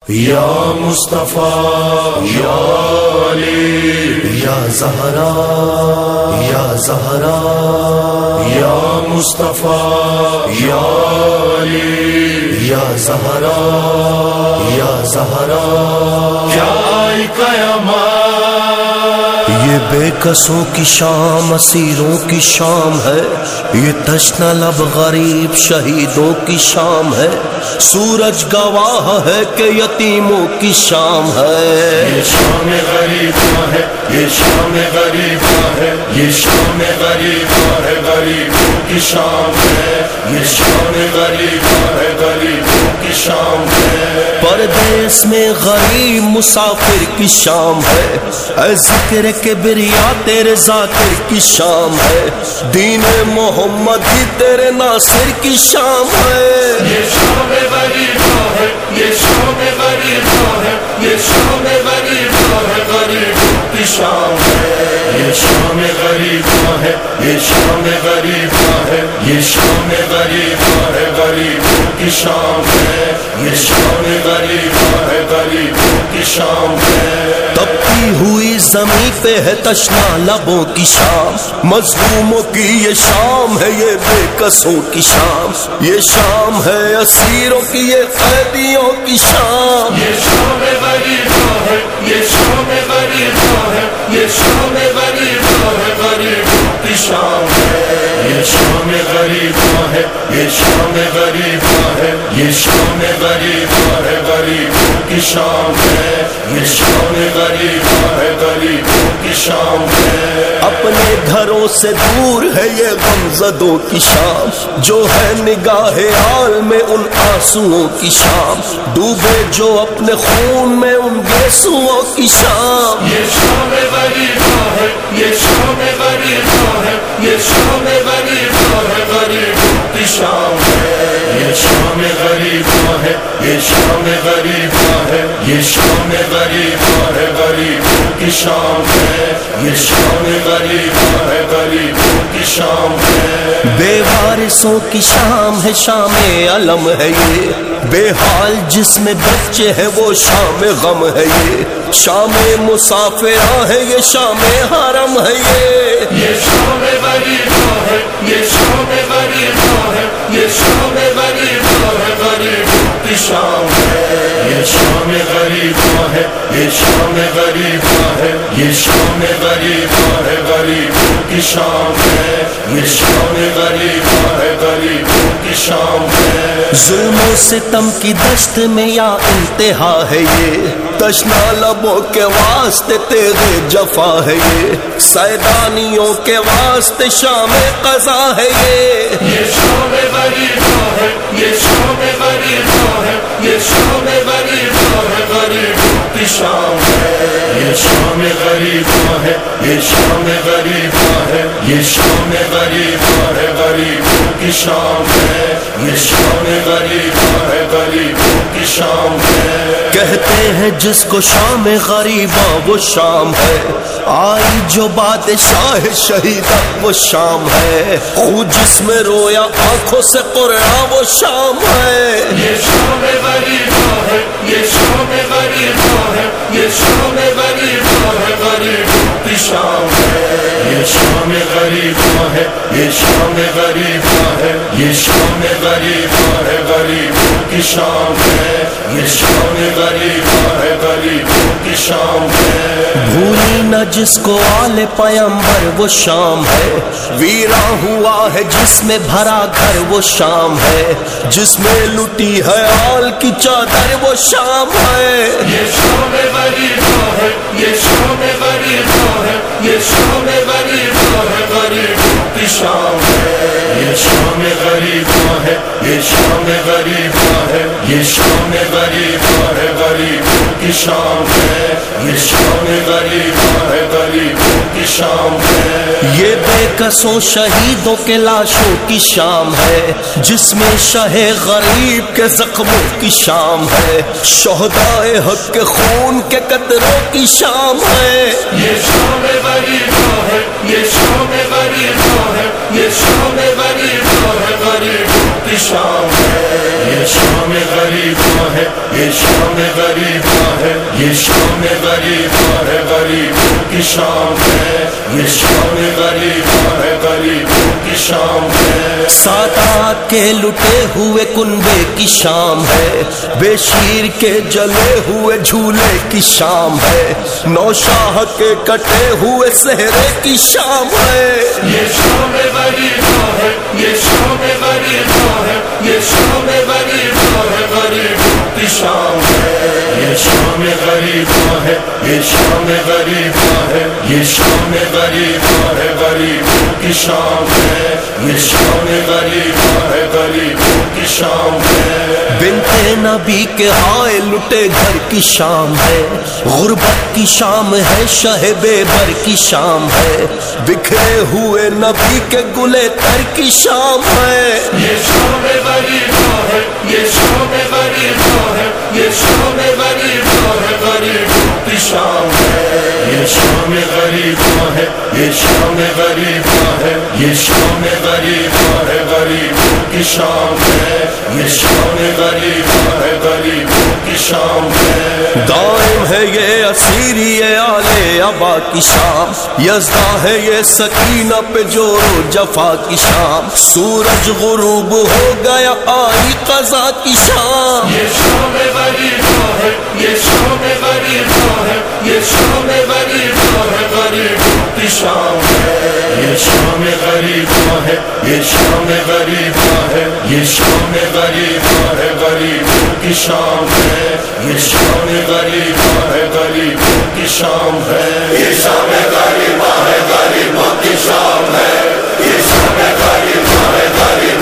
یا مصطفیٰ یا علی یا زہرا یا زہرا یا مصطفیٰ یا علی یا زہرا یا زہرا کیا آئی قیامت یہ بے کسوں کی شام اسیروں کی شام ہے، یہ تشنہ لب غریب شہیدوں کی شام ہے، سورج گواہ ہے کہ یتیموں کی شام ہے۔ یہ شام غریباں ہے، یہ شام غریباں ہے، یہ شام غریباں ہے، غریبوں کی شام ہے، یہ شام غریباں ہے، غریبوں کی شام ہے۔ پردیس میں غریب مسافر کی شام ہے، اے ذکر کبریا تیرے ذاکر کی شام ہے، دین محمد ہی تیرے ناصر کی شام ہے۔ یہ شام غریباں ہے، یہ شام غریباں ہے، یہ شام غریباں ہے، غریبوں کی شام ہے۔ یہ شام غریباں ہے، یہ شام غریباں ہے، یہ شام غریباں ہے، غریبوں کی شام ہے۔ یہ شام غریباں ہے، غریبوں کی شام ہے۔ تپتی ہوئی زمین پہ ہے تشنا لبوں کی شام، مظلوموں کی یہ شام ہے، یہ بے کسوں کی شام، یہ شام ہے اسیروں کی، یہ قیدیوں کی شام۔ یہ شام غریباں ہے، یہ شام غریباں ہے، یہ شام غریباں ہے، غریبوں کی شام ہے۔ یہ شام غریباں ہے، یہ شام غریباں ہے، یہ شام غریباں ہے، غریبوں کی شام ہے۔ یہ شام غریباں ہے، غریبوں کی شام ہے۔ اپنے گھروں سے دور ہے یہ غمزدوں کی شام، جو ہے نگاہ حال میں ان آنسوؤں کی شام، ڈوبے جو اپنے خون میں ان گیسوؤں کی شام۔ یہ شام غریباں ہے، یہ شام غریباں ہے، یہ شام غریباں ہے، غریبوں کی شام ہے۔ یہ شام غریباں ہے، یہ شام غریباں ہے، یہ شام غریباں ہے، غریبوں کی شام ہے۔ یہ شام غریباں ہے، غریبوں کی شام ہے۔ بے وارثوں کی شام ہے، شام علم ہے یہ، بے حال جس میں بچے ہیں وہ شام غم ہے یہ، شام مسافراں ہے یہ، شام حرم ہے یہ۔ یہ شام غریباں ہے، یہ شام غریباں ہے، یہ شام غریباں ہے، غریبوں کی شام ہے۔ یہ شام غریباں ہے، یہ شام غریباں ہے، یہ شام غریباں ہے، غریبوں کی شام ہے۔ یہ شام غریباں ہے، غریبوں کی شام ہے۔ ظلم و ستم کی دشت میں یا انتہا ہے یہ، تشنا لبوں کے واسطے تیغ جفا ہے یہ، سیدانیوں کے واسطے شام قضا ہے یہ۔ یہ شام غریباں ہے، یہ شام غریباں ہے، یہ شام غریباں ہے، غریبوں کی شام ہے۔ یہ شام غریباں ہے، یہ شام غریباں ہے، یہ شام غریباں ہے، غریبوں کی شام ہے۔ یہ شام غریباں ہے، غریبوں کی شام ہے۔ کہتے ہیں جس کو شام غریباں وہ شام ہے، آئی جو بادشاہ شہیدہ وہ شام ہے، خود جس میں رویا آنکھوں سے قرآن وہ شام ہے۔ یہ شام غریباں ہے، یہ شام غریباں ہے، یہ شام غریباں ہے، غریبوں کی شام ہے۔ یہ شام غریباں ہے، یہ شام غریباں ہے، یہ شام غریباں ہے، غریبوں کی شام ہے۔ یہ شام غریباں ہے، غریبوں کی شام ہے۔ بھولی نہ جس کو آل پیمبر وہ شام ہے، ویراں ہوا ہے جس میں بھرا گھر وہ شام ہے، جس میں لٹی ہے آل کی چادر وہ شام ہے۔ یہ شام غریباں ہے، یہ شام غریباں ہے، یہ شام غریباں ہے، غریبوں کی شام ہے۔ یہ شام غریباں ہے، یہ شام غریباں ہے، یہ شام غریباں ہے، غریبوں کی شام ہے۔ یہ شام غریباں ہے، غریبوں کی شام ہے۔ یہ بے کسوں شہیدوں کے لاشوں کی شام ہے، جس میں شہ غریب کے زخموں کی شام ہے، شہدائے حق کے خون کے قطروں کی شام ہے۔ یہ شام غریباں ہے، یہ شام غریباں ہے، یہ شام غریباں ہے، غریبوں کی شام ہے۔ یہ شام غریباں ہے، یہ شام غریباں ہے، یہ شام غریباں ہے، غریبوں کی شام ہے، یہ شام غریباں ہے، غریبوں کی شام ہے۔ سادات کے لٹے ہوئے کنبے کی شام ہے، بے شیر کے جلے ہوئے جھولے کی شام ہے، نوشاہ کے کٹے ہوئے صحرے کی شام ہے۔ یہ شام غریباں ہے، یہ شام غریباں ہے، یہ شام غریباں ہے، غریبوں کی شام ہے، یہ شام غریباں ہے، یہ شام غریباں ہے، یہ شام غریباں ہے، غریبوں کی شام ہے، یہ شام غریباں ہے، غریبوں کی شام ہے۔ بنت نبی کے ہائے لٹے گھر کی شام ہے، غربت کی شام ہے، شہ بے بر کی شام ہے، بکھرے ہوئے نبی کے گلے تر کی شام ہے۔ یہ شام غریباں ہے، یہ شام غریباں ہے، یہ شام غریباں ہے، غریبوں کی شام ہے، یہ شام غریباں ہے، یہ شام غریباں ہے، یہ شام غریباں ہے، غریبوں کی شام ہے، یہ شام غریباں ہے، غریبوں کی شام ہے۔ دائم ہے یہ اسیری آل ابا کی شام، یزدہ ہے یہ سکینہ پہ جور و جفا کی شام، سورج غروب ہو گیا آئی قضا کی شام۔ یہ شام غریباں ہے، یہ شام غریباں ہے، یہ شام غریباں ہے، غریبوں کی شام ہے، یہ شام غریباں ہے، یہ شام غریباں ہے، یہ شام غریباں ہے، غریبوں کی شام ہے، یہ شام غریباں ہے، غریبوں کی شام ہے، یہ شام غریباں ہے، غریبوں کی شام ہے، یہ شام غریباں ہے، غریبوں